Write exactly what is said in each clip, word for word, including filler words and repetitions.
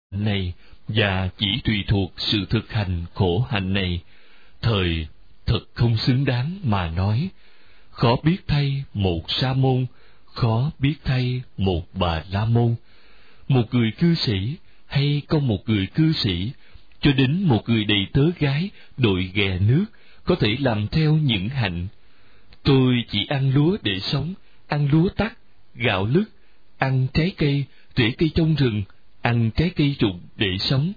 này và chỉ tùy thuộc sự thực hành khổ hạnh này, thời thật không xứng đáng mà nói. Khó biết thay một sa môn, khó biết thay một bà la môn. Một người cư sĩ hay có một người cư sĩ, cho đến một người đầy tớ gái đội ghè nước, có thể làm theo những hạnh. Tôi chỉ ăn lúa để sống, ăn lúa tắc, gạo lứt, ăn trái cây, rễ cây trong rừng, ăn trái cây rụng để sống.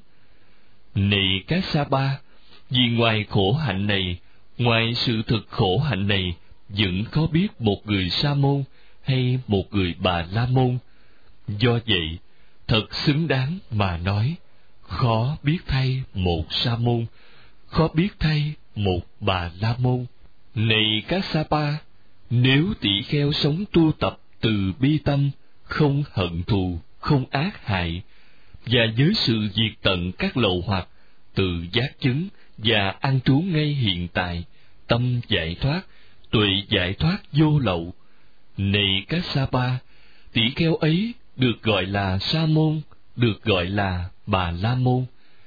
Này các sa ba, vì ngoài khổ hạnh này, ngoài sự thực khổ hạnh này, vẫn khó biết một người sa môn hay một người bà la môn. Do vậy, thật xứng đáng mà nói, khó biết thay một sa môn, khó biết thay một bà la môn. Này các sa pa, nếu tỷ kheo sống tu tập từ bi tâm, không hận thù, không ác hại, và với sự diệt tận các lậu hoặc, tự giác chứng và an trú ngay hiện tại, tâm giải thoát, tuệ giải thoát vô lậu. Này các sa pa, tỷ kheo ấy được gọi là sa môn, được gọi là bà la môn.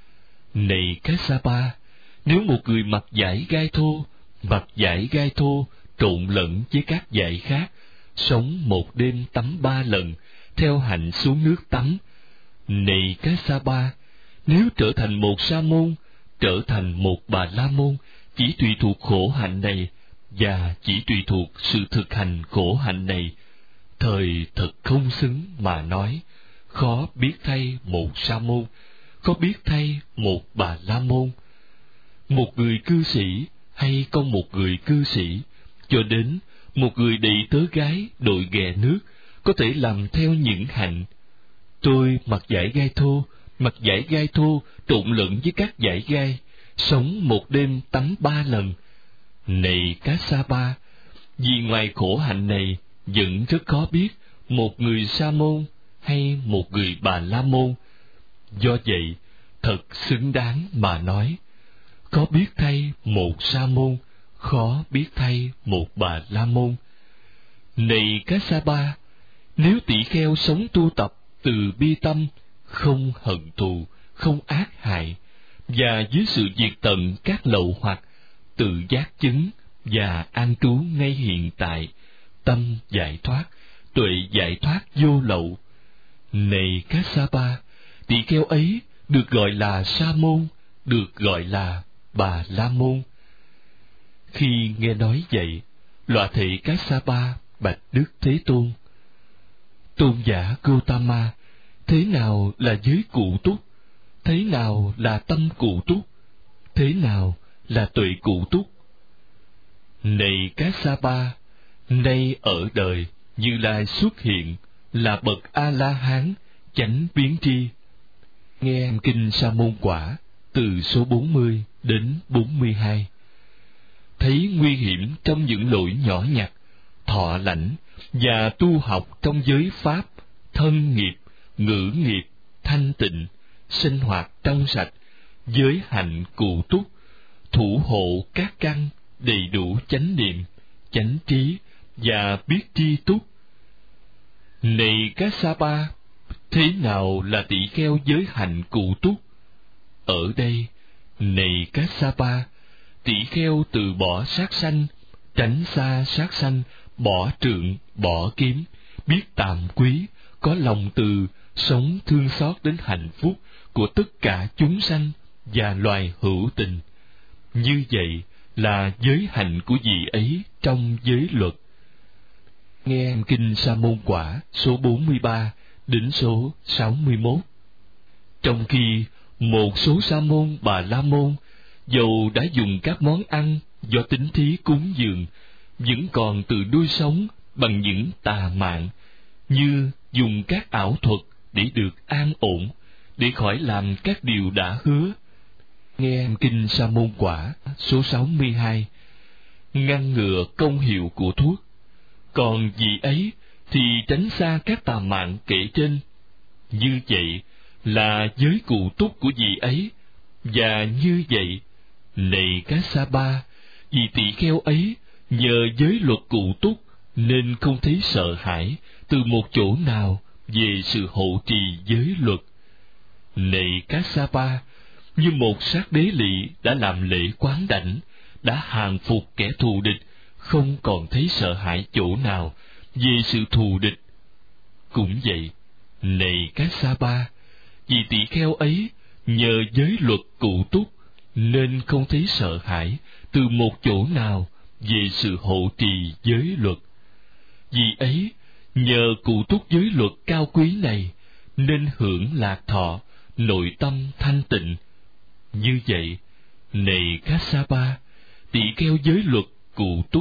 Này các sa pa, nếu một người mặc vải gai thô, mặc vải gai thô trộn lẫn với các vải khác, sống một đêm tắm ba lần, theo hạnh xuống nước tắm. Này các sa pa, nếu trở thành một sa môn, trở thành một bà la môn, chỉ tùy thuộc khổ hạnh này, và chỉ tùy thuộc sự thực hành khổ hạnh này, thời thật không xứng mà nói, khó biết thay một sa môn, khó biết thay một bà la môn. Một người cư sĩ hay con một người cư sĩ, cho đến một người đầy tớ gái đội ghè nước, có thể làm theo những hạnh. Tôi mặc vải gai thô, mặc vải gai thô trộn lẫn với các vải gai, sống một đêm tắm ba lần. Này các sa pa, vì ngoài khổ hạnh này vẫn rất khó biết một người sa môn hay một người bà la môn. Do vậy, thật xứng đáng mà nói, khó biết thay một sa môn, khó biết thay một bà la môn. Này các sa pa, nếu tỷ kheo sống tu tập từ bi tâm, không hận thù, không ác hại, và dưới sự diệt tận các lậu hoặc, tự giác chứng và an trú ngay hiện tại, tâm giải thoát, tuệ giải thoát vô lậu. Này các sa pa, tỷ kheo ấy được gọi là sa môn, được gọi là bà la môn. Khi nghe nói vậy, loạ thị các sa pa bạch Đức Thế Tôn: Tôn giả Gotama, thế nào là giới cụ túc? Thế nào là tâm cụ túc? Thế nào là tuệ cụ túc? Này các sa pa, nay ở đời Như Lai xuất hiện là bậc A La Hán chánh biến tri. Nghe kinh Sa Môn Quả từ số bốn mươi đến bốn mươi hai. Thấy nguy hiểm trong những lỗi nhỏ nhặt, thọ lãnh và tu học trong giới pháp, thân nghiệp, ngữ nghiệp, thanh tịnh, sinh hoạt trong sạch, giới hạnh cụ túc, thủ hộ các căn, đầy đủ chánh niệm, chánh trí và biết tri túc. Này các sa pa, thế nào là tỷ kheo giới hạnh cụ túc? Ở đây, này các sa pa, tỷ kheo từ bỏ sát sanh, tránh xa sát sanh, bỏ trượng, bỏ kiếm, biết tàm quý, có lòng từ, sống thương xót đến hạnh phúc của tất cả chúng sanh và loài hữu tình. Như vậy là giới hạnh của vị ấy trong giới luật. Nghe kinh Sa Môn Quả số bốn mươi ba đến số sáu mươi mốt. Trong khi một số sa môn bà la môn, dầu đã dùng các món ăn do tín thí cúng dường, vẫn còn tự nuôi sống bằng những tà mạng, như dùng các ảo thuật để được an ổn, để khỏi làm các điều đã hứa. Nghe kinh Sa Môn Quả số sáu mươi hai. Ngăn ngừa công hiệu của thuốc. Còn vị ấy thì tránh xa các tà mạng kể trên. Như vậy là giới cụ túc của vị ấy. Và như vậy, này các sa pa, vì tỷ kheo ấy nhờ giới luật cụ túc nên không thấy sợ hãi từ một chỗ nào về sự hộ trì giới luật. Này Kassapa, như một sát đế lỵ đã làm lễ quán đảnh, đã hàng phục kẻ thù địch, không còn thấy sợ hãi chỗ nào về sự thù địch. Cũng vậy, này Kassapa, vì tỷ kheo ấy nhờ giới luật cụ túc nên không thấy sợ hãi từ một chỗ nào về sự hộ trì giới luật. Vì ấy, nhờ cụ túc giới luật cao quý này nên hưởng lạc thọ, nội tâm thanh tịnh. Như vậy, này Kassapa, tỷ kheo giới luật cụ túc.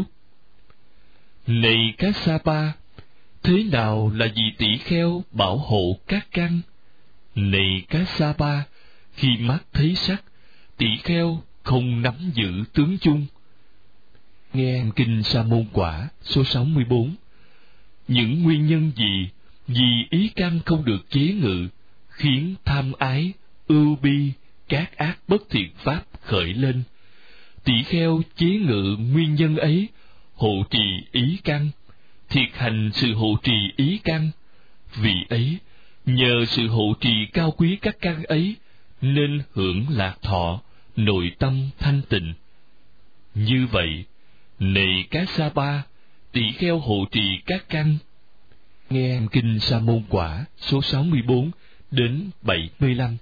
Này Kassapa, thế nào là vì tỷ kheo bảo hộ các căn? Này Kassapa, khi mắt thấy sắc, tỷ kheo không nắm giữ tướng chung. Nghe Kinh Sa Môn Quả số sáu mươi bốn. Những nguyên nhân gì vì ý căn không được chế ngự khiến tham ái, ưu bi, các ác bất thiện pháp khởi lên? Tỷ kheo chế ngự nguyên nhân ấy, hộ trì ý căn, thiệt hành sự hộ trì ý căn. Vì ấy, nhờ sự hộ trì cao quý các căn ấy nên hưởng lạc thọ, nội tâm thanh tịnh. Như vậy, này Kassapa, tỷ kheo hộ trì các căn. Nghe Kinh Sa Môn Quả số sáu mươi bốn đến bảy mươi lăm.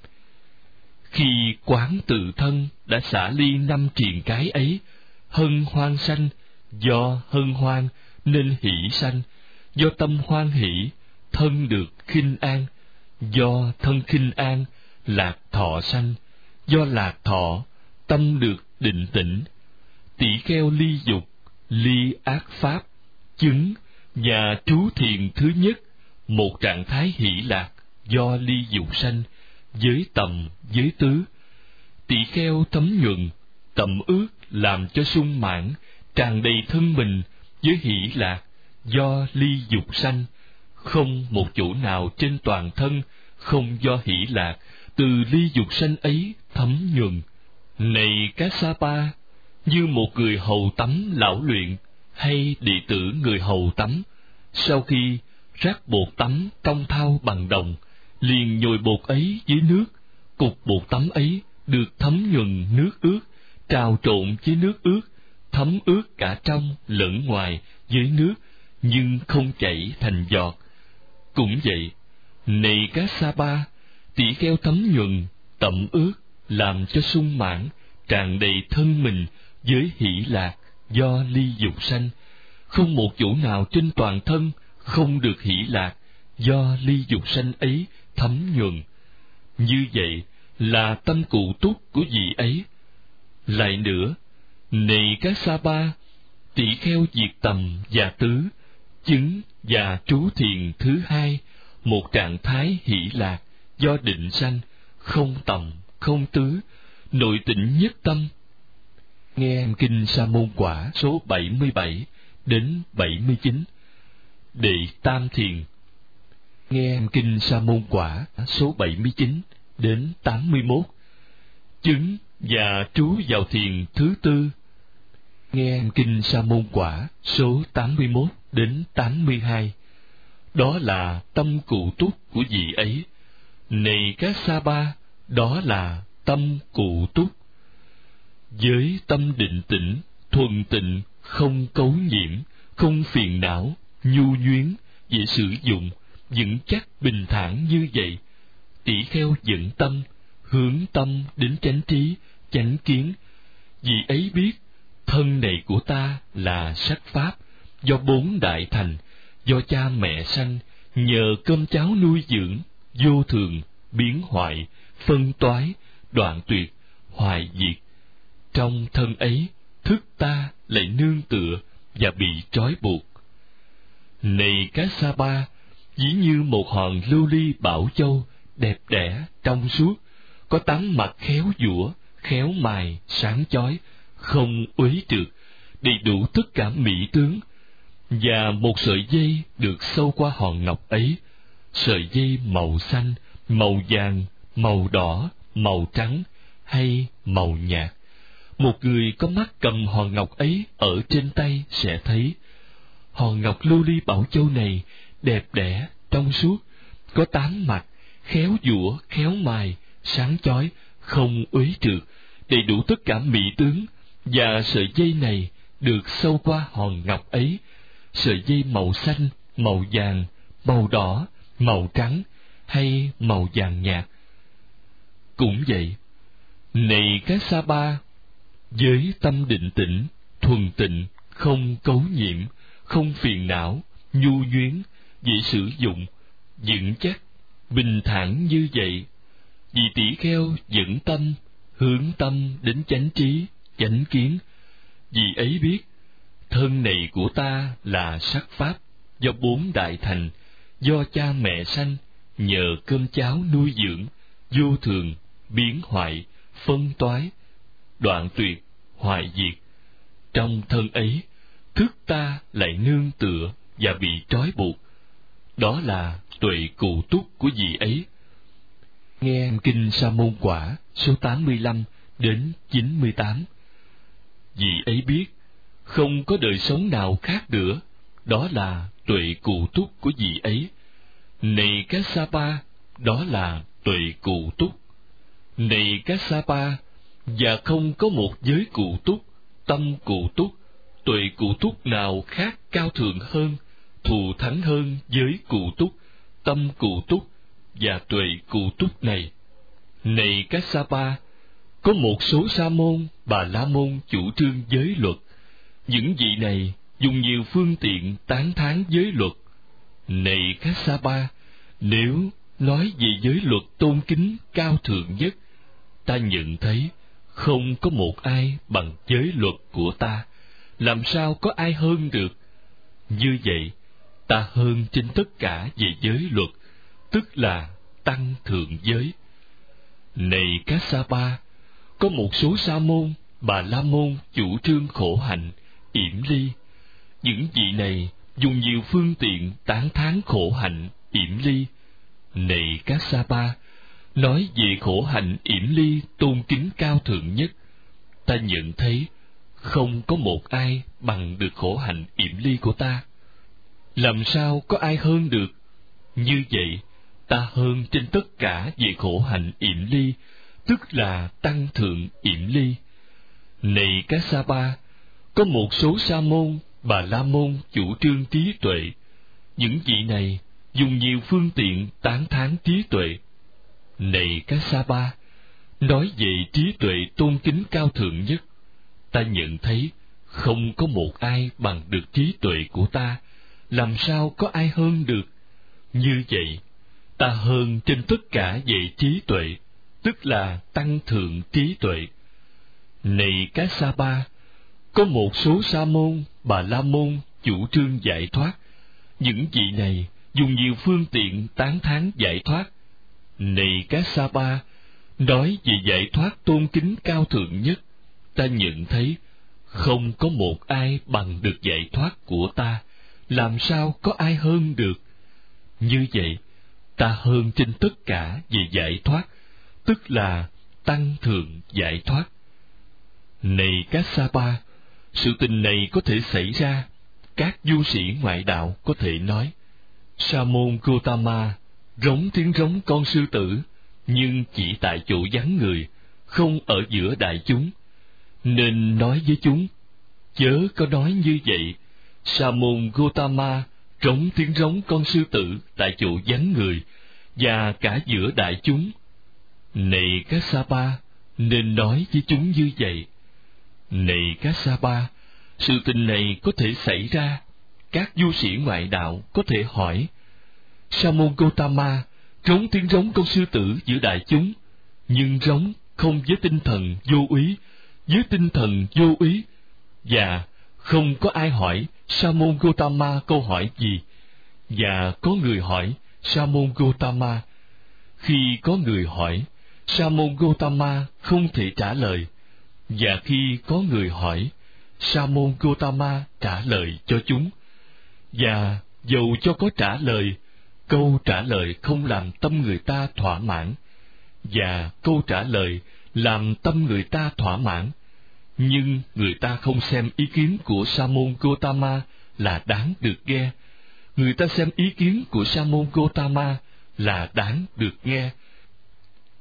Khi quán tự thân đã xả ly năm triền cái ấy, hân hoan sanh, do hân hoan nên hỷ sanh, do tâm hoan hỷ, thân được khinh an, do thân khinh an, lạc thọ sanh, do lạc thọ, tâm được định tĩnh. Tỷ kheo ly dục, ly ác pháp, chứng và trú thiền thứ nhất, một trạng thái hỷ lạc do ly dục sanh, giới tầm, giới tứ. Tỷ kheo thấm nhuần, tầm ước làm cho sung mãn, tràn đầy thân mình với hỷ lạc do ly dục sanh, không một chỗ nào trên toàn thân không do hỷ lạc từ ly dục sanh ấy thấm nhuần. Này Kassapa, như một người hầu tắm lão luyện hay đệ tử người hầu tắm, sau khi rắc bột tắm trong thau bằng đồng, liền nhồi bột ấy dưới nước, cục bột tắm ấy được thấm nhuần nước ướt, trào trộn với nước ướt, thấm ướt cả trong lẫn ngoài với nước, nhưng không chảy thành giọt. Cũng vậy, này Kassapa, tỷ kheo thấm nhuần, tẩm ướt, làm cho sung mãn, tràn đầy thân mình với hỷ lạc do ly dục sanh, không một chỗ nào trên toàn thân không được hỷ lạc do ly dục sanh ấy thấm nhuần. Như vậy là tâm cụ túc của vị ấy. Lại nữa, này Kassapa, tỷ kheo diệt tầm và tứ, chứng và trú thiền thứ hai, một trạng thái hỷ lạc do định sanh, không tầm, không tứ, nội tịnh nhất tâm. Nghe Kinh Sa Môn Quả số bảy mươi bảy đến bảy mươi chín. Đệ tam thiền. Nghe Kinh Sa Môn Quả số bảy mươi chín đến tám mươi mốt. Chứng và trú vào thiền thứ tư. Nghe Kinh Sa Môn Quả số tám mươi mốt đến tám mươi hai. Đó là tâm cụ túc của vị ấy. Này Kassapa, đó là tâm cụ túc. Với tâm định tĩnh, thuần tịnh, không cấu nhiễm, không phiền não, nhu nhuyến, dễ sử dụng, vững chắc bình thản như vậy, tỷ kheo dẫn tâm, hướng tâm đến chánh trí, chánh kiến. Vì ấy biết, thân này của ta là sắc pháp, do bốn đại thành, do cha mẹ sanh, nhờ cơm cháo nuôi dưỡng, vô thường, biến hoại, phân toái, đoạn tuyệt, hoại diệt. Trong thân ấy, thức ta lại nương tựa và bị trói buộc. Này Kassapa, ví như một hòn lưu ly bảo châu, đẹp đẽ, trong suốt, có tám mặt khéo giũa, khéo mài, sáng chói, không uế trượt, đầy đủ tất cả mỹ tướng. Và một sợi dây được sâu qua hòn ngọc ấy, sợi dây màu xanh, màu vàng, màu đỏ, màu trắng hay màu nhạt. Một người có mắt cầm hòn ngọc ấy ở trên tay sẽ thấy, hòn ngọc lưu ly bảo châu này đẹp đẽ, trong suốt, có tám mặt, khéo giũa, khéo mài, sáng chói, không uế trượt, đầy đủ tất cả mỹ tướng, và sợi dây này được sâu qua hòn ngọc ấy, sợi dây màu xanh, màu vàng, màu đỏ, màu trắng hay màu vàng nhạt. Cũng vậy, này các sa ba, với tâm định tĩnh, thuần tịnh, không cấu nhiễm, không phiền não, nhu nhuyến, dễ sử dụng, vững chắc, bình thản như vậy, vì tỷ kheo dẫn tâm, hướng tâm đến chánh trí, chánh kiến. Vì ấy biết, thân này của ta là sắc pháp, do bốn đại thành, do cha mẹ sanh, nhờ cơm cháo nuôi dưỡng, vô thường, biến hoại, phân toái, đoạn tuyệt, hoại diệt. Trong thân ấy, thức ta lại nương tựa và bị trói buộc. Đó là tuệ cụ túc của vị ấy. Nghe Kinh Sa Môn Quả số tám mươi lăm đến chín mươi tám. Vị ấy biết, không có đời sống nào khác nữa, đó là tuệ cụ túc của vị ấy. Này các sa pa, đó là tuệ cụ túc. Này các sa pa, và không có một giới cụ túc, tâm cụ túc, tuệ cụ túc nào khác cao thượng hơn, thù thắng hơn giới cụ túc, tâm cụ túc và tuệ cụ túc này. Này các sa pa, có một số sa môn, bà la môn chủ trương giới luật. Những vị này dùng nhiều phương tiện tán thán giới luật. Này các sa pa, nếu nói về giới luật tôn kính cao thượng nhất, ta nhận thấy không có một ai bằng giới luật của ta, làm sao có ai hơn được. Như vậy, ta hơn trên tất cả về giới luật, tức là tăng thượng giới. Này các sa pa, có một số sa môn, bà la môn chủ trương khổ hạnh, yểm ly. Những vị này dùng nhiều phương tiện tán thán khổ hạnh, yểm ly. Này các sa pa, nói về khổ hạnh yểm ly tôn kính cao thượng nhất, ta nhận thấy không có một ai bằng được khổ hạnh yểm ly của ta. Làm sao có ai hơn được? Như vậy, ta hơn trên tất cả về khổ hạnh yểm ly, tức là tăng thượng yểm ly. Này các sa pa, có một số sa môn, bà la môn chủ trương trí tuệ. Những vị này dùng nhiều phương tiện tán thán trí tuệ. Này các sa pa, nói về trí tuệ tôn kính cao thượng nhất, ta nhận thấy không có một ai bằng được trí tuệ của ta, làm sao có ai hơn được. Như vậy, ta hơn trên tất cả về trí tuệ, tức là tăng thượng trí tuệ. Này các sa pa, có một số sa môn, bà la môn chủ trương giải thoát. Những vị này dùng nhiều phương tiện tán thán giải thoát. Này các sa pa, nói về giải thoát tôn kính cao thượng nhất, ta nhận thấy không có một ai bằng được giải thoát của ta, làm sao có ai hơn được. Như vậy, ta hơn trên tất cả về giải thoát, tức là tăng thượng giải thoát. Này các sa pa, sự tình này có thể xảy ra. Các du sĩ ngoại đạo có thể nói, Sa môn Gotama rống tiếng rống con sư tử, nhưng chỉ tại chỗ vắng người, không ở giữa đại chúng. Nên nói với chúng, chớ có nói như vậy. Sa môn Gotama rống tiếng rống con sư tử tại chỗ vắng người, và cả giữa đại chúng. Này các sa pa, nên nói với chúng như vậy. Này các sa pa, sự tình này có thể xảy ra. Các du sĩ ngoại đạo có thể hỏi, Sa môn Gotama rống tiếng rống con sư tử giữa đại chúng, nhưng rống không với tinh thần vô úy, với tinh thần vô úy, và không có ai hỏi Sa môn Gotama câu hỏi gì. Và có người hỏi Sa môn Gotama. Khi có người hỏi, Sa môn Gotama không thể trả lời. Và khi có người hỏi, Sa môn Gotama trả lời cho chúng. Và dầu cho có trả lời, câu trả lời không làm tâm người ta thỏa mãn, và câu trả lời làm tâm người ta thỏa mãn, nhưng người ta không xem ý kiến của Sa môn Gotama là đáng được nghe. Người ta xem ý kiến của Sa môn Gotama là đáng được nghe.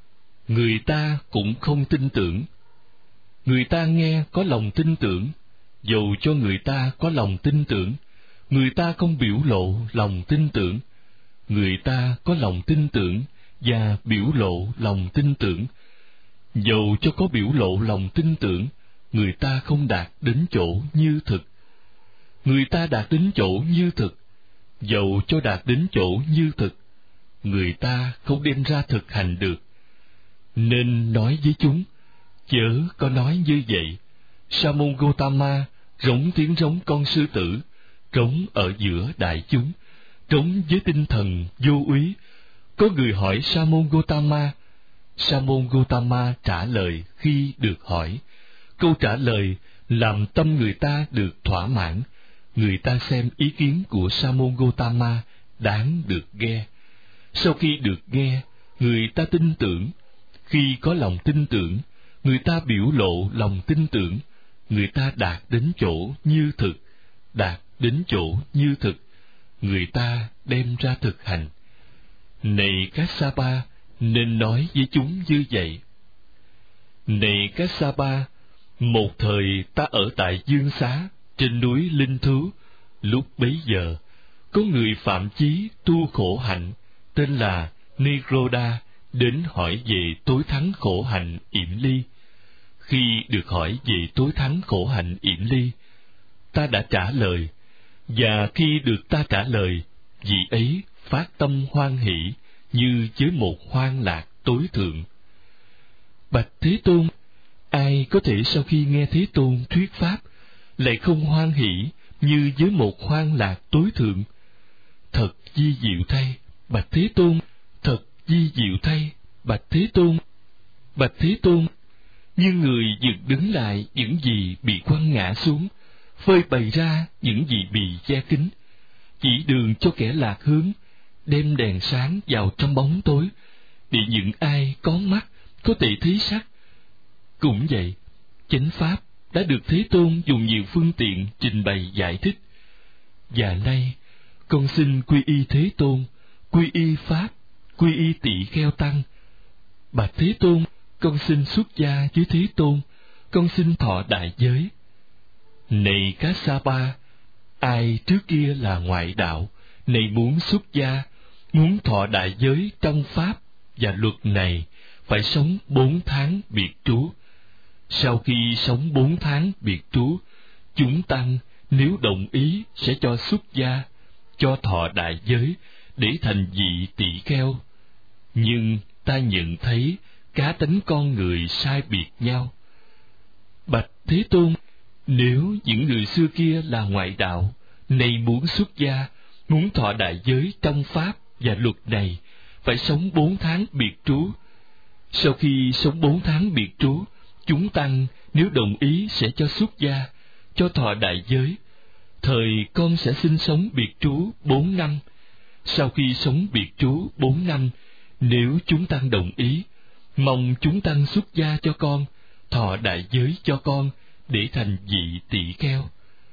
người ta cũng không tin tưởng. Người ta nghe có lòng tin tưởng, dầu cho người ta có lòng tin tưởng, người ta không biểu lộ lòng tin tưởng. Người ta có lòng tin tưởng và biểu lộ lòng tin tưởng, dầu cho có biểu lộ lòng tin tưởng, người ta không đạt đến chỗ như thực. Người ta đạt đến chỗ như thực, dầu cho đạt đến chỗ như thực, người ta không đem ra thực hành được. Nên nói với chúng, chớ có nói như vậy. Sa môn Gotama rống tiếng rống con sư tử, rống ở giữa đại chúng, rống với tinh thần vô úy. Có người hỏi Sa môn Gotama. Sa môn Gotama trả lời khi được hỏi. Câu trả lời làm tâm người ta được thỏa mãn. Người ta xem ý kiến của Sa môn Gotama đáng được nghe. Sau khi được nghe, người ta tin tưởng. Khi có lòng tin tưởng, người ta biểu lộ lòng tin tưởng. Người ta đạt đến chỗ như thực, đạt đến chỗ như thực, người ta đem ra thực hành. Này Kassapa, nên nói với chúng như vậy. Này Kassapa, một thời ta ở tại Dương Xá, trên núi Linh Thú. Lúc bấy giờ, có người phạm chí tu khổ hạnh, tên là Niroda, đến hỏi về tối thắng khổ hạnh yểm ly. Khi được hỏi về tối thắng khổ hạnh yểm ly, ta đã trả lời, và khi được ta trả lời, vị ấy phát tâm hoan hỷ như với một hoan lạc tối thượng. Bạch Thế Tôn, ai có thể sau khi nghe Thế Tôn thuyết pháp lại không hoan hỷ như với một hoan lạc tối thượng? Thật vi diệu thay, Bạch Thế Tôn, thật vi diệu thay, Bạch Thế Tôn. Bạch Thế Tôn, như người dựng đứng lại những gì bị quăng ngã xuống, phơi bày ra những gì bị che kín, chỉ đường cho kẻ lạc hướng, đem đèn sáng vào trong bóng tối, để những ai có mắt có thể thấy sắc. Cũng vậy, chánh pháp đã được Thế Tôn dùng nhiều phương tiện trình bày giải thích. Và nay, con xin quy y Thế Tôn, quy y Pháp, quy y Tỳ Kheo Tăng. Bạch Thế Tôn, con xin xuất gia với Thế Tôn, con xin thọ đại giới. Này Kassapa, ai trước kia là ngoại đạo, này muốn xuất gia, muốn thọ đại giới trong Pháp và luật này, phải sống bốn tháng biệt trú. Sau khi sống bốn tháng biệt trú, chúng tăng nếu đồng ý sẽ cho xuất gia, cho thọ đại giới để thành vị tỷ kheo. Nhưng ta nhận thấy cá tánh con người sai biệt nhau. Bạch Thế Tôn, nếu những người xưa kia là ngoại đạo, nay muốn xuất gia, muốn thọ đại giới trong Pháp và luật này, phải sống bốn tháng biệt trú. Sau khi sống bốn tháng biệt trú, chúng tăng nếu đồng ý sẽ cho xuất gia, cho thọ đại giới. Thời con sẽ sinh sống biệt trú bốn năm. Sau khi sống biệt trú bốn năm, nếu chúng tăng đồng ý, mong chúng tăng xuất gia cho con, thọ đại giới cho con, để thành vị tỷ kheo.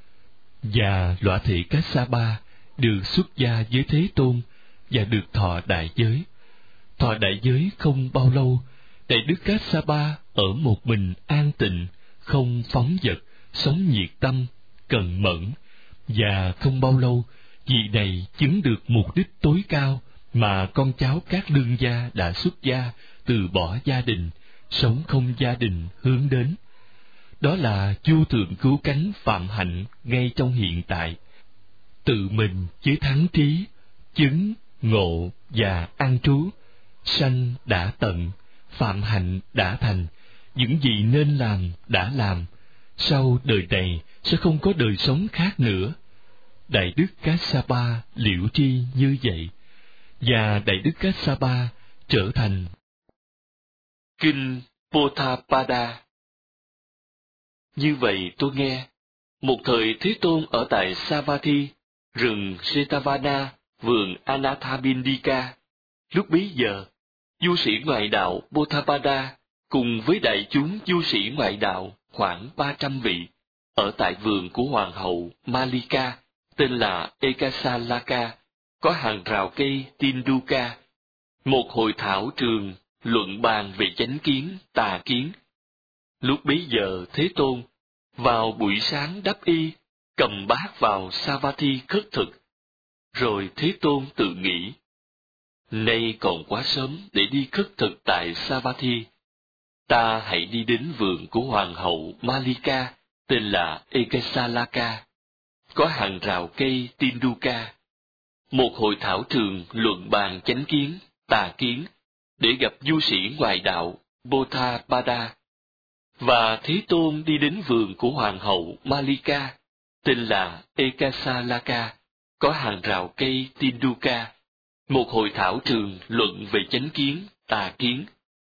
Và lõa thể Kassapa được xuất gia với Thế Tôn và được thọ đại giới. Thọ đại giới không bao lâu, Đại đức Kassapa ở một mình an tịnh, không phóng dật, sống nhiệt tâm, cần mẫn, và không bao lâu, vị này chứng được mục đích tối cao mà con cháu các lương gia đã xuất gia, từ bỏ gia đình, sống không gia đình hướng đến. Đó là vô thượng cứu cánh phạm hạnh ngay trong hiện tại. Tự mình với thắng trí, chứng, ngộ và an trú, sanh đã tận, phạm hạnh đã thành, những gì nên làm đã làm, sau đời này sẽ không có đời sống khác nữa. Đại đức Kassapa liễu tri như vậy, và Đại đức Kassapa trở thành Kinh Potthapada. Như vậy tôi nghe, một thời Thế Tôn ở tại Savatthi, rừng Jetavana, vườn Anathapindika. Lúc bấy giờ, du sĩ ngoại đạo Potthapada cùng với đại chúng du sĩ ngoại đạo khoảng ba trăm vị, ở tại vườn của hoàng hậu Malika, tên là Ekasalaka, có hàng rào cây Tinduka. Một hội thảo trường luận bàn về chánh kiến, tà kiến. Lúc bấy giờ Thế Tôn, vào buổi sáng đắp y, cầm bát vào Savatthi khất thực. Rồi Thế Tôn tự nghĩ, nay còn quá sớm để đi khất thực tại Savatthi. Ta hãy đi đến vườn của Hoàng hậu Malika, tên là Ekesalaka, có hàng rào cây Tinduka, một hội thảo trường luận bàn chánh kiến, tà kiến, để gặp du sĩ ngoại đạo Bodhapada. Và Thế Tôn đi đến vườn của Hoàng hậu Malika, tên là Ekasalaka, có hàng rào cây Tinduka, một hội thảo trường luận về chánh kiến, tà kiến.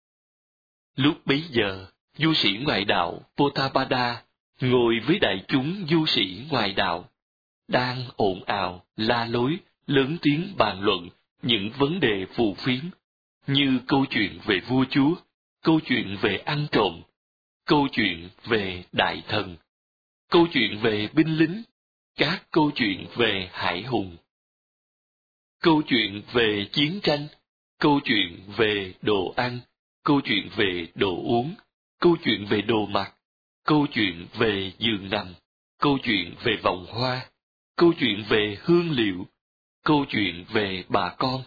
Lúc bấy giờ, du sĩ ngoại đạo Bodhapada ngồi với đại chúng du sĩ ngoại đạo, đang ồn ào, la lối, lớn tiếng bàn luận những vấn đề phù phiếm, như câu chuyện về vua chúa, câu chuyện về ăn trộm, câu chuyện về đại thần, câu chuyện về binh lính, các câu chuyện về hải hùng, câu chuyện về chiến tranh, câu chuyện về đồ ăn, câu chuyện về đồ uống, câu chuyện về đồ mặc, câu chuyện về giường nằm, câu chuyện về vòng hoa, câu chuyện về hương liệu, câu chuyện về bà con,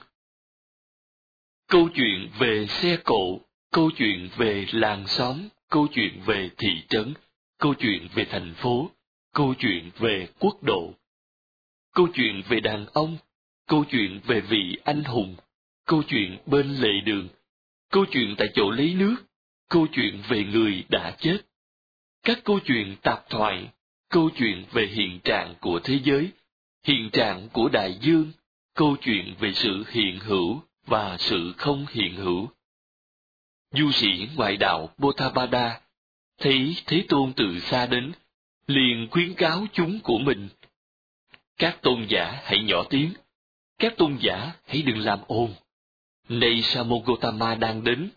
câu chuyện về xe cộ, câu chuyện về làng xóm, câu chuyện về thị trấn, câu chuyện về thành phố, câu chuyện về quốc độ, câu chuyện về đàn ông, câu chuyện về vị anh hùng, câu chuyện bên lề đường, câu chuyện tại chỗ lấy nước, câu chuyện về người đã chết, các câu chuyện tạp thoại, câu chuyện về hiện trạng của thế giới, hiện trạng của đại dương, câu chuyện về sự hiện hữu và sự không hiện hữu. Du sĩ ngoại đạo Bodhapada thấy Thế Tôn từ xa đến, liền khuyến cáo chúng của mình: các tôn giả hãy nhỏ tiếng, các tôn giả hãy đừng làm ồn. Nay Sa môn Gotama đang đến.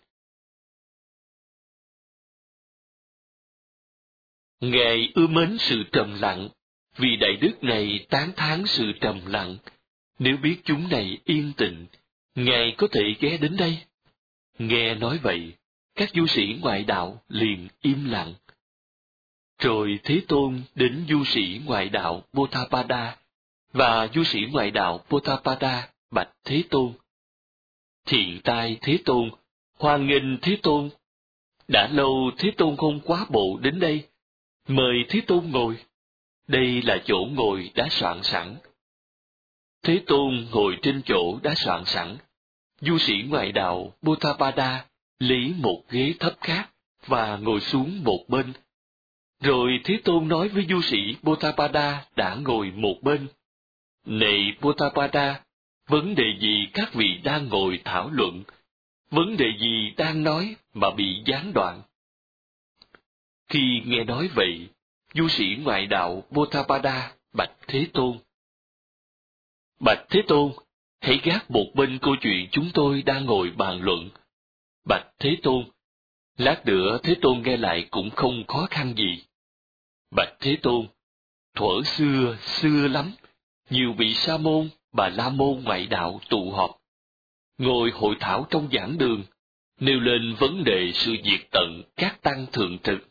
Ngài ưa mến sự trầm lặng, vì đại đức này tán thán sự trầm lặng. Nếu biết chúng này yên tịnh, Ngài có thể ghé đến đây. Nghe nói vậy, các du sĩ ngoại đạo liền im lặng. Rồi Thế Tôn đến du sĩ ngoại đạo Bodhapada, và du sĩ ngoại đạo Bodhapada bạch Thế Tôn: Thiện tai Thế Tôn, hoan nghênh Thế Tôn. Đã lâu Thế Tôn không quá bộ đến đây, mời Thế Tôn ngồi. Đây là chỗ ngồi đã soạn sẵn. Thế Tôn ngồi trên chỗ đã soạn sẵn. Du sĩ ngoại đạo Bodhapada lấy một ghế thấp khác và ngồi xuống một bên. Rồi Thế Tôn nói với du sĩ Bodhapada đã ngồi một bên: Này Bodhapada, vấn đề gì các vị đang ngồi thảo luận? Vấn đề gì đang nói mà bị gián đoạn? Khi nghe nói vậy, du sĩ ngoại đạo Bodhapada bạch Thế Tôn: Bạch Thế Tôn, hãy gác một bên câu chuyện chúng tôi đang ngồi bàn luận. Bạch Thế Tôn, lát nữa Thế Tôn nghe lại cũng không khó khăn gì. Bạch Thế Tôn, thuở xưa, xưa lắm, nhiều vị sa môn, bà la môn ngoại đạo tụ họp, ngồi hội thảo trong giảng đường, nêu lên vấn đề sự diệt tận các tăng thượng trực.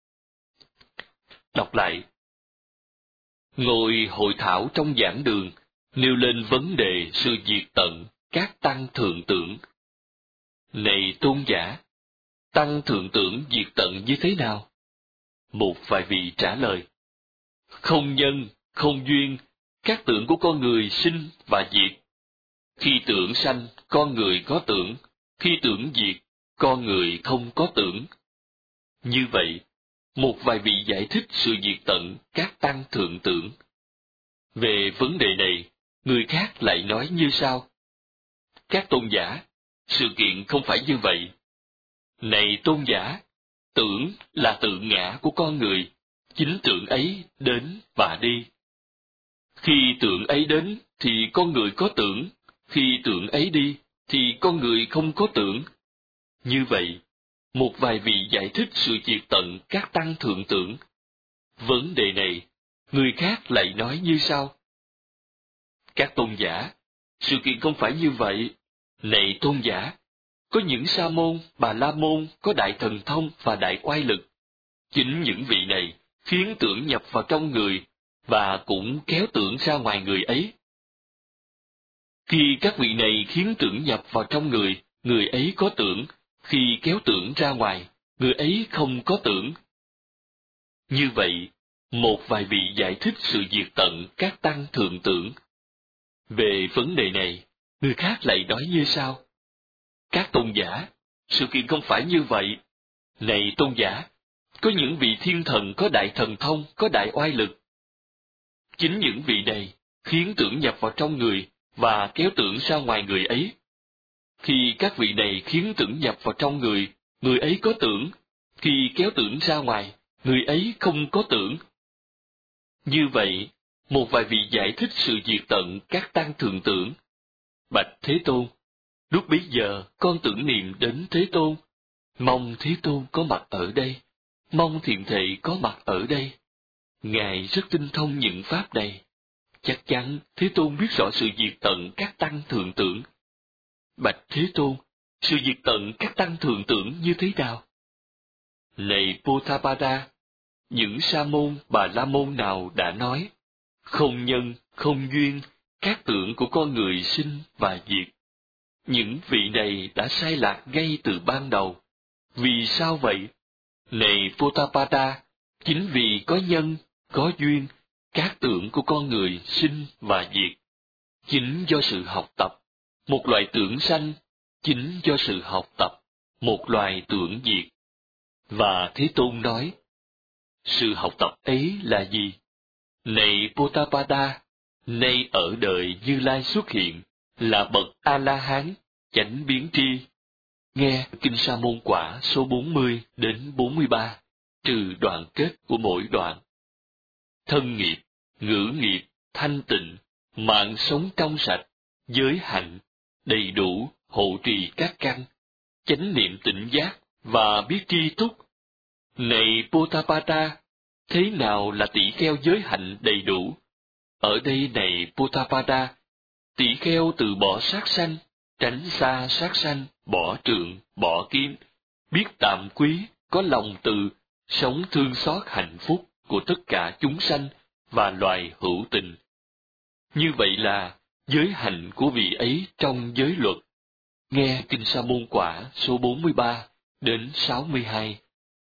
Đọc lại. Ngồi hội thảo trong giảng đường, nêu lên vấn đề sự diệt tận các tăng thượng tưởng. Này tôn giả, tăng thượng tưởng diệt tận như thế nào? Một vài vị trả lời: Không nhân, không duyên, các tưởng của con người sinh và diệt. Khi tưởng sanh, con người có tưởng; khi tưởng diệt, con người không có tưởng. Như vậy, một vài vị giải thích sự diệt tận các tăng thượng tưởng. Về vấn đề này, người khác lại nói như sau: Các tôn giả, sự kiện không phải như vậy. Này tôn giả, tưởng là tự ngã của con người, chính tưởng ấy đến và đi. Khi tưởng ấy đến thì con người có tưởng, khi tưởng ấy đi thì con người không có tưởng. Như vậy, một vài vị giải thích sự diệt tận các tăng thượng tưởng. Vấn đề này, người khác lại nói như sau: Các tôn giả, sự kiện không phải như vậy. Này tôn giả, có những sa môn, bà la môn có đại thần thông và đại oai lực. Chính những vị này khiến tưởng nhập vào trong người và cũng kéo tưởng ra ngoài người ấy. Khi các vị này khiến tưởng nhập vào trong người, người ấy có tưởng, khi kéo tưởng ra ngoài, người ấy không có tưởng. Như vậy, một vài vị giải thích sự diệt tận các tăng thượng tưởng. Về vấn đề này, người khác lại nói như sau: các tôn giả, sự kiện không phải như vậy. Này tôn giả, có những vị thiên thần có đại thần thông, có đại oai lực. Chính những vị này khiến tưởng nhập vào trong người và kéo tưởng ra ngoài người ấy. Khi các vị này khiến tưởng nhập vào trong người, người ấy có tưởng. Khi kéo tưởng ra ngoài, người ấy không có tưởng. Như vậy, một vài vị giải thích sự diệt tận các tăng thượng tưởng. Bạch Thế Tôn, lúc bấy giờ con tưởng niệm đến Thế Tôn, mong Thế Tôn có mặt ở đây, mong thiện thệ có mặt ở đây. Ngài rất tinh thông những pháp này. Chắc chắn Thế Tôn biết rõ sự diệt tận các tăng thượng tưởng. Bạch Thế Tôn, sự diệt tận các tăng thượng tưởng như thế nào? Này Potapada, những sa môn bà la môn nào đã nói, không nhân, không duyên, các tưởng của con người sinh và diệt. Những vị này đã sai lạc ngay từ ban đầu. Vì sao vậy? Này Potapada, chính vì có nhân, có duyên, các tưởng của con người sinh và diệt. Chính do sự học tập, một loại tưởng sanh, chính do sự học tập, một loài tưởng diệt. Và Thế Tôn nói, sự học tập ấy là gì? Này Potapada, nay ở đời Như Lai xuất hiện, là bậc A-la-hán, chánh biến tri. Nghe Kinh Sa Môn Quả số bốn mươi đến bốn mươi ba, trừ đoạn kết của mỗi đoạn. Thân nghiệp, ngữ nghiệp, thanh tịnh, mạng sống trong sạch, giới hạnh, đầy đủ, hộ trì các căn, chánh niệm tỉnh giác và biết tri túc. Này Potapada, thế nào là tỷ kheo giới hạnh đầy đủ? Ở đây này Potapada, tỷ kheo từ bỏ sát sanh, tránh xa sát sanh, bỏ trượng, bỏ kiếm, biết tạm quý, có lòng từ, sống thương xót hạnh phúc của tất cả chúng sanh và loài hữu tình. Như vậy là giới hạnh của vị ấy trong giới luật. Nghe Kinh Sa Môn Quả số bốn mươi ba đến sáu mươi hai.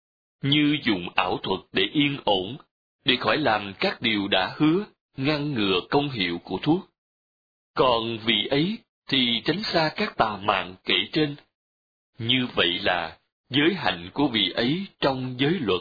Như dùng ảo thuật để yên ổn, để khỏi làm các điều đã hứa, ngăn ngừa công hiệu của thuốc. Còn vị ấy thì tránh xa các tà mạng kể trên. Như vậy là giới hạnh của vị ấy trong giới luật.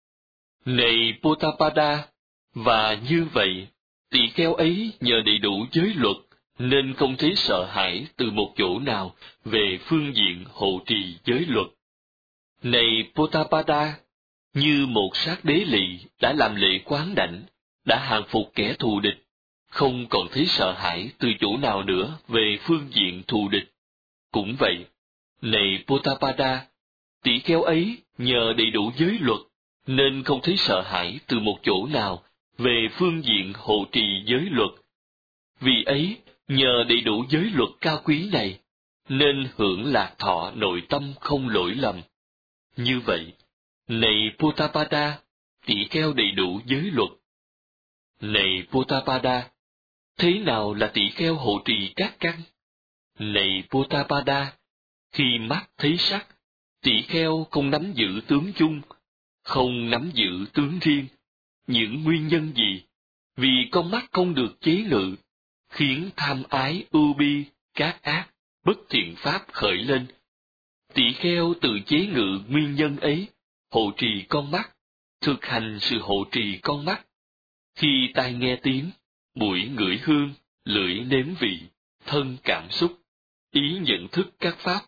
Này Potapada, và như vậy, tỷ kheo ấy nhờ đầy đủ giới luật, nên không thấy sợ hãi từ một chỗ nào về phương diện hộ trì giới luật. Này Potapada, như một sát đế lì đã làm lễ quán đảnh, đã hàng phục kẻ thù địch, không còn thấy sợ hãi từ chỗ nào nữa về phương diện thù địch. Cũng vậy, này Potapada, tỷ kheo ấy nhờ đầy đủ giới luật, nên không thấy sợ hãi từ một chỗ nào về phương diện hộ trì giới luật. Vì ấy, nhờ đầy đủ giới luật cao quý này, nên hưởng lạc thọ nội tâm không lỗi lầm. Như vậy, này Potapada, tỷ kheo đầy đủ giới luật. Này Potapada, thế nào là tỷ kheo hộ trì các căn? Này Potapada, khi mắt thấy sắc, tỷ kheo không nắm giữ tướng chung, không nắm giữ tướng riêng. Những nguyên nhân gì? Vì con mắt không được chế ngự, khiến tham ái ưu bi, các ác, bất thiện pháp khởi lên. Tỷ kheo tự chế ngự nguyên nhân ấy, hộ trì con mắt, thực hành sự hộ trì con mắt. Khi tai nghe tiếng, mũi ngửi hương, lưỡi nếm vị, thân cảm xúc, ý nhận thức các pháp.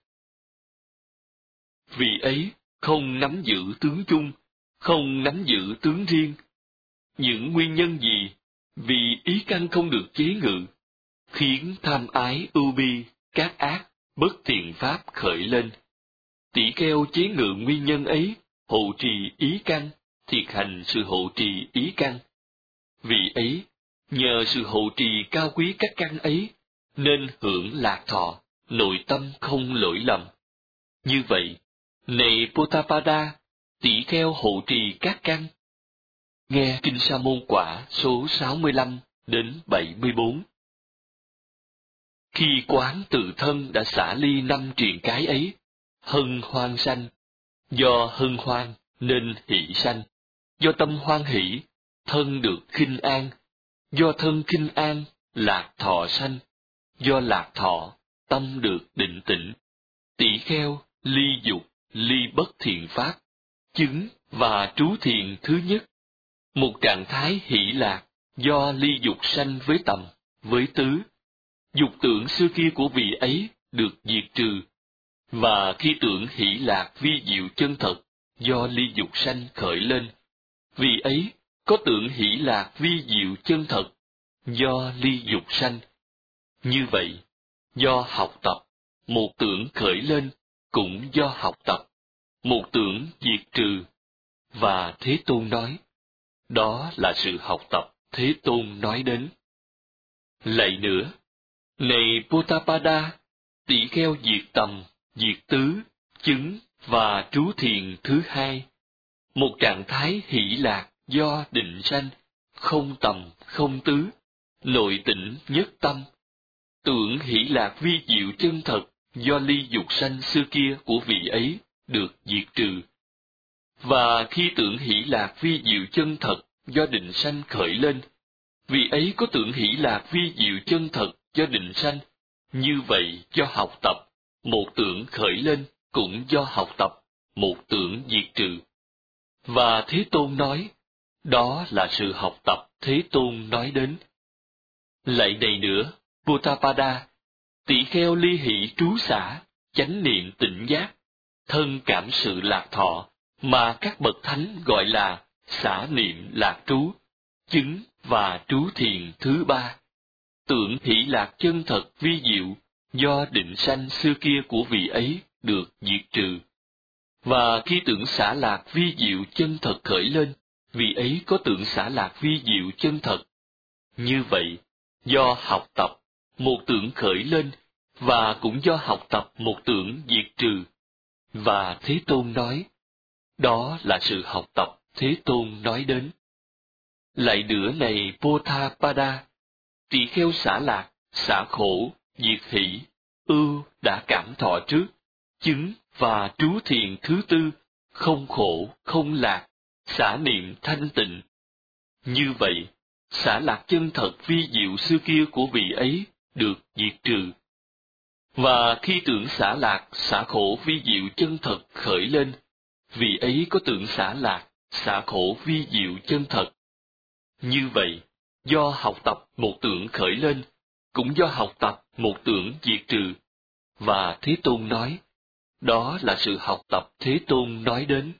Vì ấy, không nắm giữ tướng chung, không nắm giữ tướng riêng. Những nguyên nhân gì? Vì ý căn không được chế ngự, khiến tham ái ưu bi, các ác, bất thiện pháp khởi lên. Tỷ kheo chế ngự nguyên nhân ấy, hộ trì ý căn, thiệt hành sự hộ trì ý căn. Vì ấy, nhờ sự hộ trì cao quý các căn ấy, nên hưởng lạc thọ, nội tâm không lỗi lầm. Như vậy, này Potapada, tỷ kheo hộ trì các căn. Nghe Kinh Sa Môn Quả số sáu mươi lăm đến bảy mươi bốn. Khi quán tự thân đã xả ly năm triền cái ấy, hân hoan sanh. Do hân hoan nên hỷ sanh. Do tâm hoan hỷ, thân được khinh an. Do thân khinh an, lạc thọ sanh. Do lạc thọ, tâm được định tĩnh. Tỷ kheo, ly dục, ly bất thiện pháp, chứng và trú thiền thứ nhất. Một trạng thái hỷ lạc, do ly dục sanh với tầm, với tứ. Dục tưởng xưa kia của vị ấy được diệt trừ. Và khi tưởng hỷ lạc vi diệu chân thật, do ly dục sanh khởi lên, vị ấy có tưởng hỷ lạc vi diệu chân thật, do ly dục sanh. Như vậy, do học tập, một tưởng khởi lên, cũng do học tập, một tưởng diệt trừ. Và Thế Tôn nói, đó là sự học tập Thế Tôn nói đến. Lại nữa, này Potapada, tỷ kheo diệt tầm, diệt tứ, chứng và trú thiền thứ hai. Một trạng thái hỷ lạc do định sanh, không tầm, không tứ, nội tĩnh nhất tâm. Tưởng hỷ lạc vi diệu chân thật, do ly dục sanh xưa kia của vị ấy được diệt trừ. Và khi tưởng hỷ lạc vi diệu chân thật, do định sanh khởi lên, vị ấy có tưởng hỷ lạc vi diệu chân thật do định sanh. Như vậy do học tập, một tưởng khởi lên, cũng do học tập, một tưởng diệt trừ. Và Thế Tôn nói, đó là sự học tập Thế Tôn nói đến. Lại này nữa, Potapada, tỷ kheo ly hỷ trú xả, chánh niệm tỉnh giác, thân cảm sự lạc thọ, mà các bậc thánh gọi là xả niệm lạc trú, chứng và trú thiền thứ ba. Tưởng hỷ lạc chân thật vi diệu, do định sanh xưa kia của vị ấy được diệt trừ. Và khi tưởng xả lạc vi diệu chân thật khởi lên, vị ấy có tưởng xả lạc vi diệu chân thật. Như vậy, do học tập, một tưởng khởi lên, và cũng do học tập một tưởng diệt trừ. Và Thế Tôn nói, đó là sự học tập Thế Tôn nói đến. Lại nữa này Potapada, tỷ kheo xả lạc, xả khổ, diệt hỷ, ưu đã cảm thọ trước, chứng và trú thiền thứ tư, không khổ, không lạc, xả niệm thanh tịnh. Như vậy, xả lạc chân thật vi diệu xưa kia của vị ấy được diệt trừ. Và khi tưởng xả lạc, xả khổ vi diệu chân thật khởi lên, vị ấy có tưởng xả lạc, xả khổ vi diệu chân thật. Như vậy, do học tập một tưởng khởi lên, cũng do học tập một tưởng diệt trừ. Và Thế Tôn nói, đó là sự học tập Thế Tôn nói đến.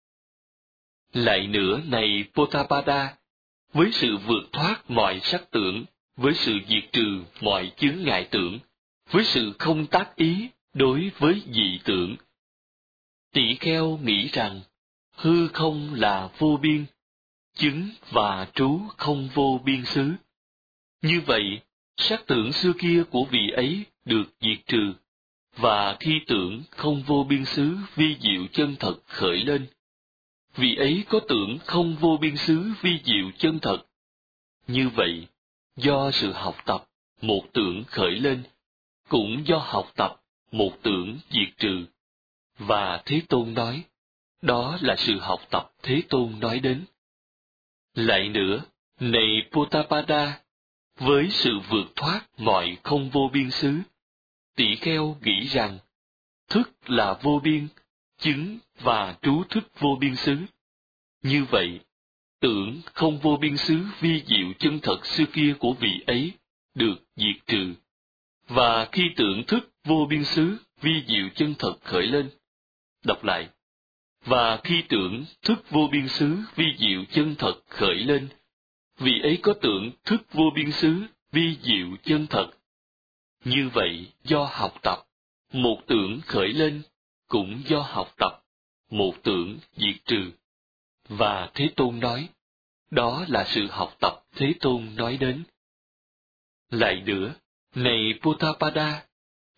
Lại nữa này Potapada, với sự vượt thoát mọi sắc tưởng, với sự diệt trừ mọi chướng ngại tưởng, với sự không tác ý đối với dị tưởng, tỷ kheo nghĩ rằng hư không là vô biên, chứng và trú không vô biên xứ. Như vậy, sắc tưởng xưa kia của vị ấy được diệt trừ, và khi tưởng không vô biên xứ vi diệu chân thật khởi lên, vị ấy có tưởng không vô biên xứ vi diệu chân thật. Như vậy, do sự học tập, một tưởng khởi lên, cũng do học tập, một tưởng diệt trừ. Và Thế Tôn nói, đó là sự học tập Thế Tôn nói đến. Lại nữa, này Potapada, với sự vượt thoát mọi không vô biên xứ, tỷ kheo nghĩ rằng, thức là vô biên, chứng và trú thức vô biên xứ. Như vậy, tưởng không vô biên xứ vi diệu chân thật xưa kia của vị ấy được diệt trừ. Và khi tưởng thức vô biên xứ vi diệu chân thật khởi lên, đọc lại, và khi tưởng thức vô biên xứ vi diệu chân thật khởi lên, vị ấy có tưởng thức vô biên xứ vi diệu chân thật. Như vậy, do học tập, một tưởng khởi lên, cũng do học tập, một tưởng diệt trừ. Và Thế Tôn nói, đó là sự học tập Thế Tôn nói đến. Lại nữa, này Potapada,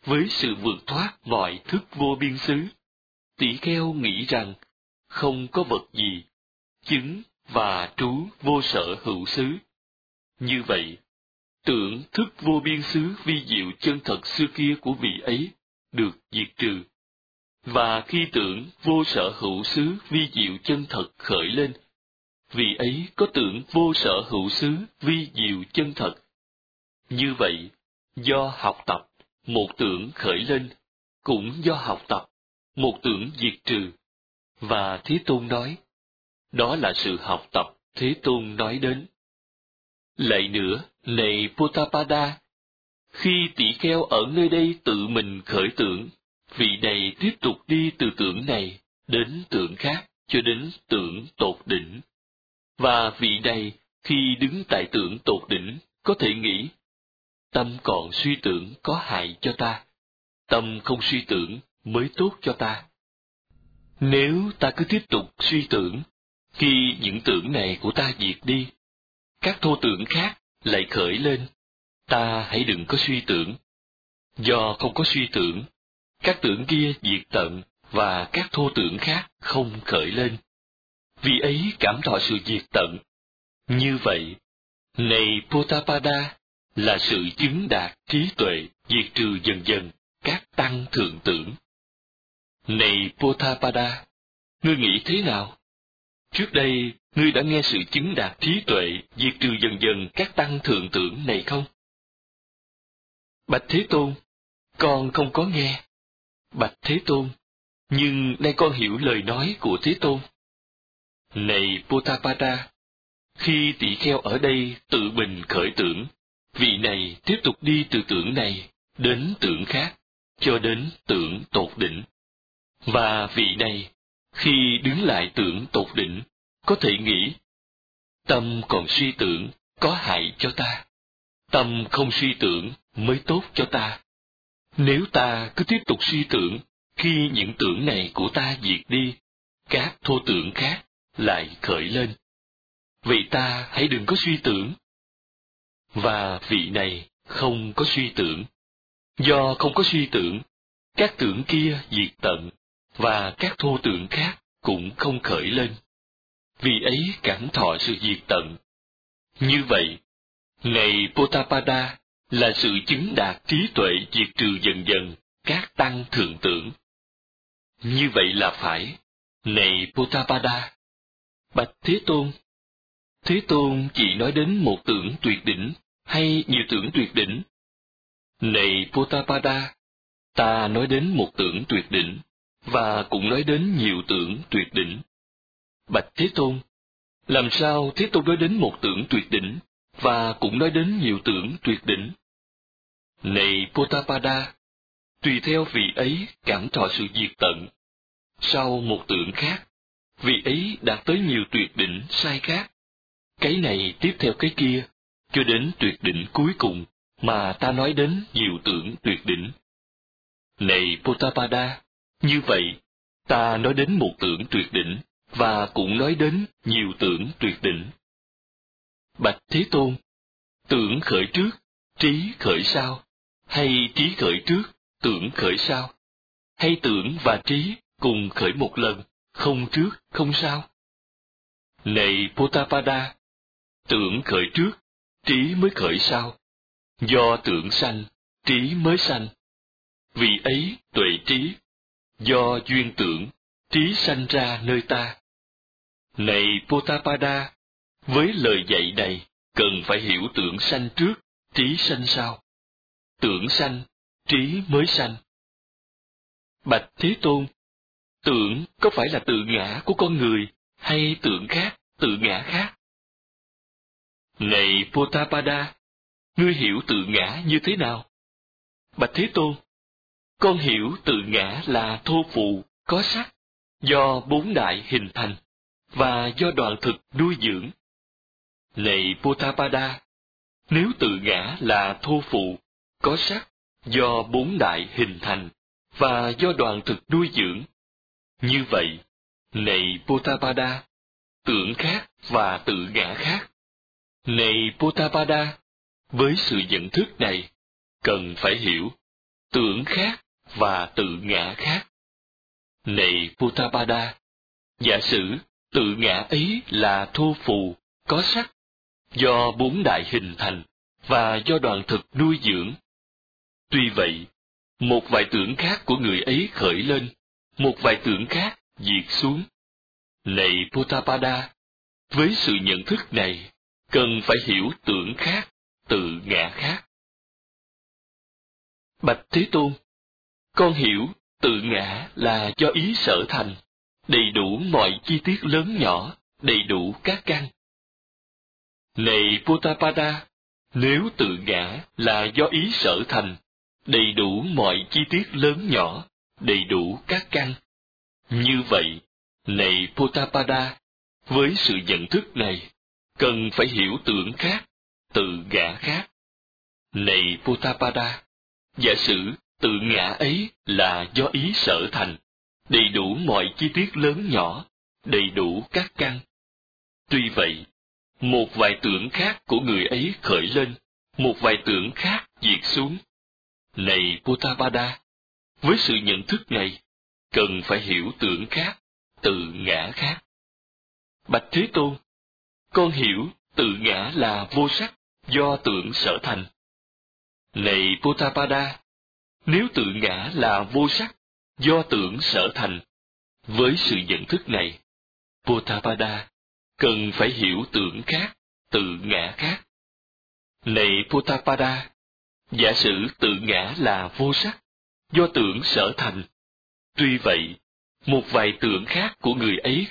với sự vượt thoát mọi thức vô biên xứ, tỷ kheo nghĩ rằng không có vật gì, chứng và trú vô sở hữu xứ. Như vậy, tưởng thức vô biên xứ vi diệu chân thật xưa kia của vị ấy được diệt trừ. Và khi tưởng vô sở hữu xứ vi diệu chân thật khởi lên, vị ấy có tưởng vô sở hữu xứ vi diệu chân thật. Như vậy, do học tập, một tưởng khởi lên, cũng do học tập, một tưởng diệt trừ. Và Thế Tôn nói, đó là sự học tập Thế Tôn nói đến. Lại nữa, này Potapada, khi tỷ kheo ở nơi đây tự mình khởi tưởng, vị này tiếp tục đi từ tưởng này đến tưởng khác cho đến tưởng tột đỉnh. Và vị này khi đứng tại tưởng tột đỉnh có thể nghĩ, tâm còn suy tưởng có hại cho ta, tâm không suy tưởng mới tốt cho ta. Nếu ta cứ tiếp tục suy tưởng, khi những tưởng này của ta diệt đi, các thô tưởng khác lại khởi lên, ta hãy đừng có suy tưởng. Do không có suy tưởng, các tưởng kia diệt tận và các thô tưởng khác không khởi lên. Vì ấy cảm thọ sự diệt tận. Như vậy, này Potapada, là sự chứng đạt trí tuệ diệt trừ dần dần các tăng thượng tưởng. Này Potapada, ngươi nghĩ thế nào? Trước đây, ngươi đã nghe sự chứng đạt trí tuệ diệt trừ dần dần các tăng thượng tưởng này không? Bạch Thế Tôn, con không có nghe. Bạch Thế Tôn, nhưng nay con hiểu lời nói của Thế Tôn. Này Potapada, khi tỷ kheo ở đây tự mình khởi tưởng, vị này tiếp tục đi từ tưởng này đến tưởng khác, cho đến tưởng tột đỉnh. Và vị này, khi đứng lại tưởng tột đỉnh, có thể nghĩ, tâm còn suy tưởng có hại cho ta, tâm không suy tưởng mới tốt cho ta. Nếu ta cứ tiếp tục suy tưởng, khi những tưởng này của ta diệt đi, các thô tưởng khác lại khởi lên. Vậy ta hãy đừng có suy tưởng. Và vị này không có suy tưởng. Do không có suy tưởng, các tưởng kia diệt tận, và các thô tưởng khác cũng không khởi lên. Vì ấy cảm thọ sự diệt tận. Như vậy, này Potapada, là sự chứng đạt trí tuệ diệt trừ dần dần các tăng thượng tưởng. Như vậy là phải, này Potapada. Bạch Thế Tôn, Thế Tôn chỉ nói đến một tưởng tuyệt đỉnh, hay nhiều tưởng tuyệt đỉnh? Này Potapada, ta nói đến một tưởng tuyệt đỉnh, và cũng nói đến nhiều tưởng tuyệt đỉnh. Bạch Thế Tôn, làm sao Thế Tôn nói đến một tưởng tuyệt đỉnh, và cũng nói đến nhiều tưởng tuyệt đỉnh? Này Potapada, tùy theo vị ấy cảm thọ sự diệt tận. Sau một tưởng khác, vị ấy đạt tới nhiều tuyệt đỉnh sai khác. Cái này tiếp theo cái kia, cho đến tuyệt đỉnh cuối cùng mà ta nói đến nhiều tưởng tuyệt đỉnh. Này Potapada, như vậy, ta nói đến một tưởng tuyệt đỉnh, và cũng nói đến nhiều tưởng tuyệt đỉnh. Bạch Thế Tôn, tưởng khởi trước, trí khởi sau, hay trí khởi trước, tưởng khởi sau, hay tưởng và trí cùng khởi một lần, không trước, không sau? Này Potapada, tưởng khởi trước, trí mới khởi sau. Do tưởng sanh, trí mới sanh. Vì ấy tuệ trí, do duyên tưởng, trí sanh ra nơi ta. Này Potapada, với lời dạy này, cần phải hiểu tưởng sanh trước, trí sanh sau. Tưởng sanh, trí mới sanh. Bạch Thế Tôn, tưởng có phải là tự ngã của con người, hay tưởng khác, tự ngã khác? Này Potapada, ngươi hiểu tự ngã như thế nào? Bạch Thế Tôn, con hiểu tự ngã là thô phụ, có sắc, do bốn đại hình thành, và do đoàn thực nuôi dưỡng. Này Potapada, nếu tự ngã là thô phụ, có sắc, do bốn đại hình thành, và do đoàn thực nuôi dưỡng, như vậy, này Potapada, tưởng khác và tự ngã khác. Này Potapada, với sự nhận thức này, cần phải hiểu, tưởng khác và tự ngã khác. Này Potapada, giả sử tự ngã ấy là thô phù, có sắc, do bốn đại hình thành và do đoàn thực nuôi dưỡng. Tuy vậy, một vài tưởng khác của người ấy khởi lên, một vài tưởng khác diệt xuống. Này Potapada, với sự nhận thức này, cần phải hiểu tưởng khác, tự ngã khác. Bạch Thế Tôn, con hiểu tự ngã là do ý sở thành, đầy đủ mọi chi tiết lớn nhỏ, đầy đủ các căn. Này Potapada, nếu tự ngã là do ý sở thành, đầy đủ mọi chi tiết lớn nhỏ, đầy đủ các căn. Như vậy, này Potapada, với sự nhận thức này, cần phải hiểu tưởng khác, tự ngã khác. Này Potapada, giả sử tự ngã ấy là do ý sở thành, đầy đủ mọi chi tiết lớn nhỏ, đầy đủ các căn. Tuy vậy, một vài tưởng khác của người ấy khởi lên, một vài tưởng khác diệt xuống. Này Potapada, với sự nhận thức này, cần phải hiểu tưởng khác, tự ngã khác. Bạch Thế Tôn, con hiểu tự ngã là vô sắc, do tưởng sở thành. Này Potapada, nếu tự ngã là vô sắc, do tưởng sở thành, với sự nhận thức này, Potapada, cần phải hiểu tưởng khác, tự ngã khác. Này Potapada, giả sử tự ngã là vô sắc, do tưởng sở thành. Tuy vậy, một vài tưởng khác của người ấy